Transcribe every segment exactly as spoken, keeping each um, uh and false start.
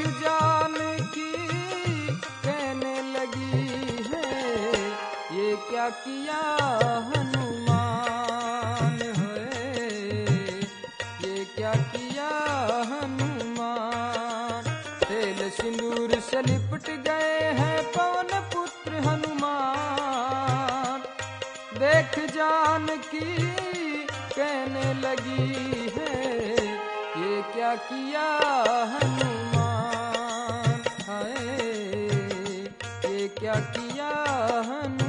जान की कहने लगी है, ये क्या किया हनुमान है, ये क्या किया हनुमान। तेल सिंदूर से लिपट गए हैं पवन पुत्र हनुमान। देख जान की कहने लगी है, ये क्या किया हनुमान है, ये क्या किया हनुमान।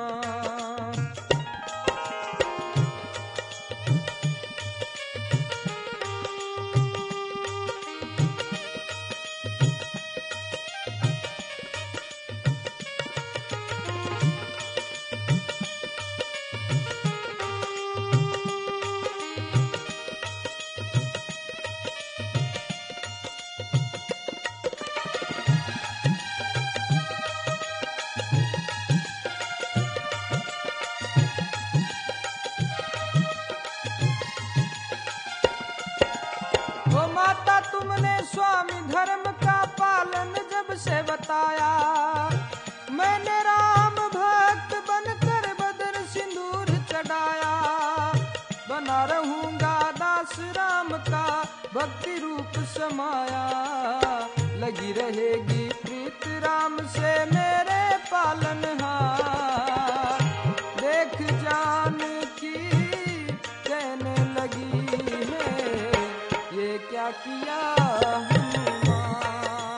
ओ माता तुमने स्वामी धर्म का पालन जब से बताया, मैंने राम भक्त बनकर बदन सिंदूर चढ़ाया। बना रहूंगा दास राम का भक्ति रूप समाया, लगी रहेगी प्रीत राम से मेरे पालनहार। देख जान की कहने लगी है, ये क्या किया हनुमान,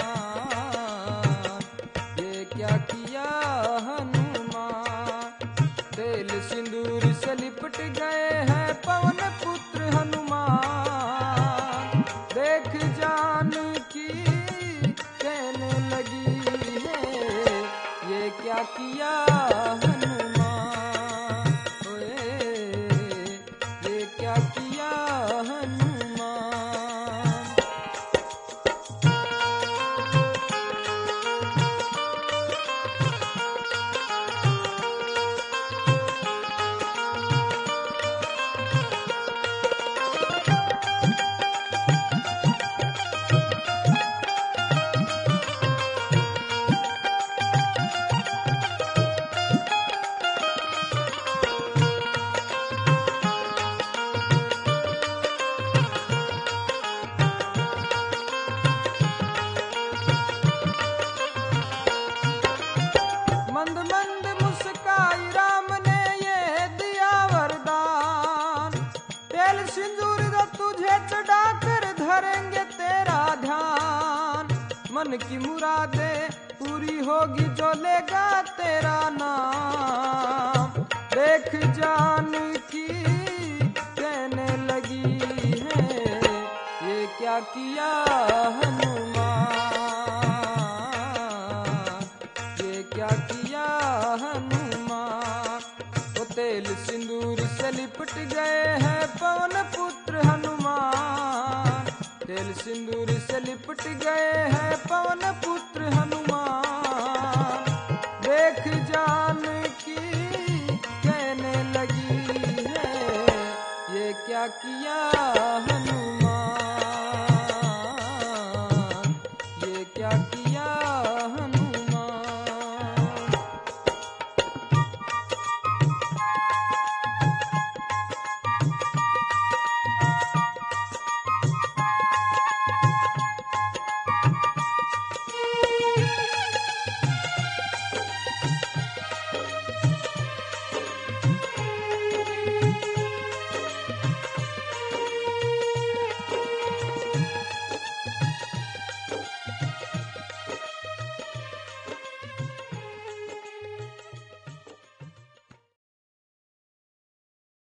ये क्या किया हनुमान। तेल सिंदूर से लिपट गए हैं पवन पुत्र हनुमान। देख जान की कहने लगी है, ये क्या किया हनुमान, ओए ये क्या किया हनुमान। मंद मंद मुस्काई राम ने ये दिया वरदान। तेल सिंदूर तुझे चढ़ाकर धरेंगे तेरा ध्यान। मन की मुरादें पूरी होगी जो लेगा तेरा नाम। देख जान की कहने लगी है, ये क्या किया हनुमान, ये क्या किया हनुमान। वो तेल सिंदूर से लिपट गए हैं पवन पुत्र हनुमान। तेल सिंदूर से लिपट गए हैं पवन पुत्र हनुमान।